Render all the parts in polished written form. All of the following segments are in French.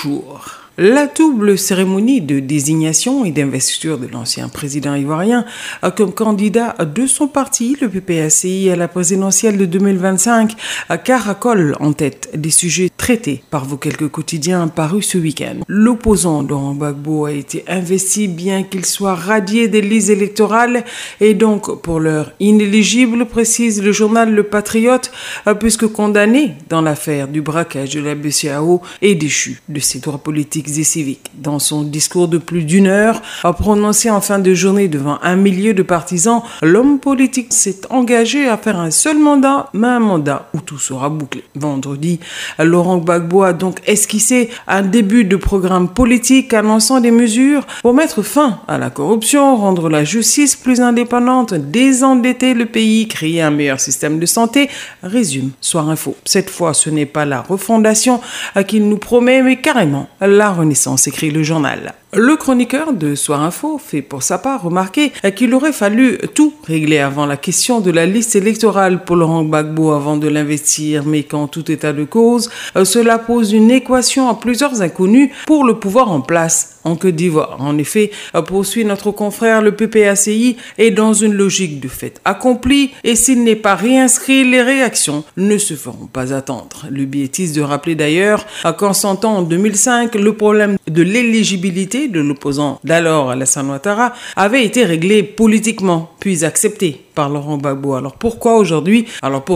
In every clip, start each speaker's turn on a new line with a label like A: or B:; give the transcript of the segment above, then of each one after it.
A: Bonjour. La double cérémonie de désignation et d'investiture de l'ancien président ivoirien comme candidat de son parti, le PPACI, à la présidentielle de 2025, caracole en tête des sujets traités par vos quelques quotidiens parus ce week-end. L'opposant Laurent Gbagbo a été investi bien qu'il soit radié des listes électorales et donc pour l'heure inéligible, précise le journal Le Patriote, puisque condamné dans l'affaire du braquage de la BCEAO et déchu de ses droits politiques et civiques. Dans son discours de plus d'une heure, prononcé en fin de journée devant un millier de partisans, l'homme politique s'est engagé à faire un seul mandat, mais un mandat où tout sera bouclé. Vendredi, Laurent Gbagbo a donc esquissé un début de programme politique annonçant des mesures pour mettre fin à la corruption, rendre la justice plus indépendante, désendetter le pays, créer un meilleur système de santé, résume Soir Info. Cette fois, ce n'est pas la refondation qu'il nous promet, mais carrément la renaissance, écrit le journal. Le chroniqueur de Soir Info fait pour sa part remarquer qu'il aurait fallu tout régler avant la question de la liste électorale pour Laurent Gbagbo avant de l'investir, mais qu'en tout état de cause, cela pose une équation à plusieurs inconnus pour le pouvoir en place en Côte d'Ivoire. En effet, poursuit notre confrère, le PPACI est dans une logique de fait accompli et s'il n'est pas réinscrit, les réactions ne se feront pas attendre. Le bêtise de rappeler d'ailleurs qu'en s'entend en 2005, le problème de l'éligibilité de l'opposant d'alors, Alassane Ouattara, avait été réglé politiquement, puis accepté par Laurent Gbagbo. Alors pourquoi aujourd'hui,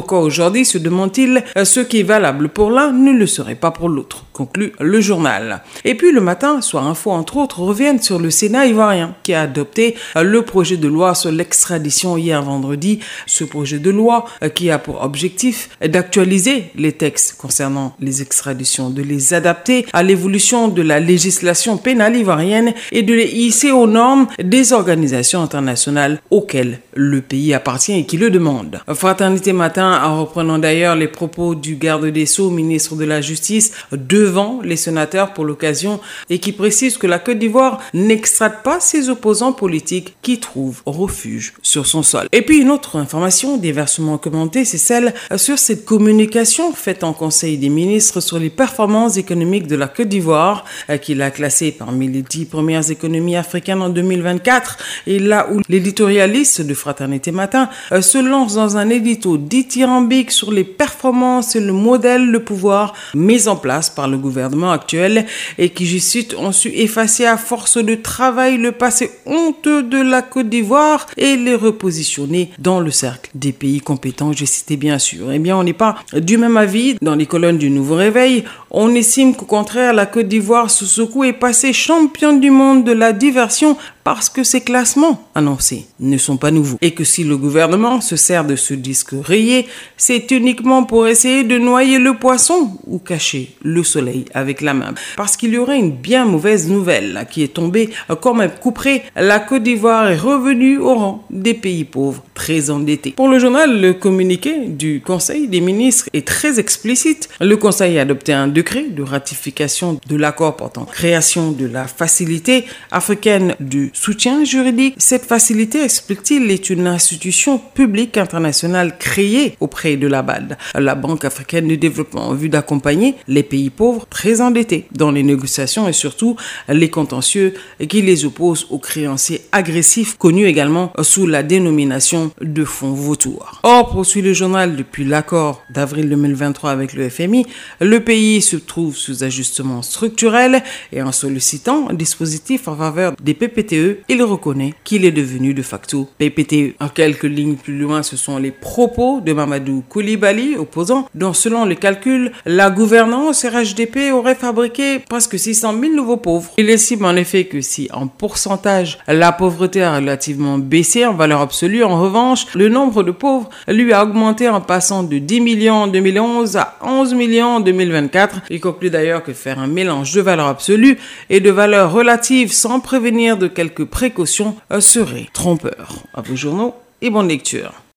A: se demande-t-il, ce qui est valable pour l'un ne le serait pas pour l'autre, conclut le journal. Et puis le matin, Soir Info entre autres reviennent sur le Sénat ivoirien qui a adopté le projet de loi sur l'extradition hier vendredi. Ce projet de loi qui a pour objectif d'actualiser les textes concernant les extraditions, de les adapter à l'évolution de la législation pénale ivoirienne et de les hisser aux normes des organisations internationales auxquelles le pays appartient et qui le demande. Fraternité Matin, en reprenant d'ailleurs les propos du garde des Sceaux, ministre de la Justice, devant les sénateurs pour l'occasion, et qui précise que la Côte d'Ivoire n'extrade pas ses opposants politiques qui trouvent refuge sur son sol. Et puis une autre information diversement commentée, c'est celle sur cette communication faite en Conseil des ministres sur les performances économiques de la Côte d'Ivoire, qu'il a classée parmi les 10 premières économies africaines en 2024, et là où l'éditorialiste de Fraternité Matin se lance dans un édito dithyrambique sur les performances et le modèle de pouvoir mis en place par le gouvernement actuel et qui, je cite, ont su effacer à force de travail le passé honteux de la Côte d'Ivoire et les repositionner dans le cercle des pays compétents, j'ai cité bien sûr. Eh bien, on n'est pas du même avis. Dans les colonnes du Nouveau Réveil, on estime qu'au contraire, la Côte d'Ivoire sous ce coup est passée championne du monde de la diversion parce que ces classements annoncés ne sont pas nouveaux et que si le gouvernement se sert de ce disque rayé, c'est uniquement pour essayer de noyer le poisson ou cacher le soleil avec la main. Parce qu'il y aurait une bien mauvaise nouvelle qui est tombée comme un couperet. La Côte d'Ivoire est revenue au rang des pays pauvres très endettés. Pour le journal, le communiqué du Conseil des ministres est très explicite. Le Conseil a adopté un décret de ratification de l'accord portant création de la facilité africaine de soutien juridique. Cette facilité, explique-t-il, est une institution publique internationale créée auprès de la BAD, la Banque africaine de développement, en vue d'accompagner les pays pauvres très endettés dans les négociations et surtout les contentieux qui les opposent aux créanciers agressifs, connus également sous la dénomination de fonds vautours. Or, poursuit le journal, depuis l'accord d'avril 2023 avec le FMI, le pays se trouve sous ajustement structurel et en sollicitant un dispositif en faveur des PPTE, il reconnaît qu'il est devenu de facto PPTE. En quelques lignes plus loin, ce sont les propos de Mamadou Koulibaly, opposant, dont selon le calcul, la gouvernance RHDP aurait fabriqué presque 600 000 nouveaux pauvres. Il estime en effet que si en pourcentage, la pauvreté a relativement baissé en valeur absolue, en revanche, le nombre de pauvres lui a augmenté en passant de 10 millions en 2011 à 11 millions en 2024. Il conclut d'ailleurs que faire un mélange de valeurs absolues et de valeurs relatives sans prévenir de quelques précautions serait trompeur. À vos journaux et bonne lecture.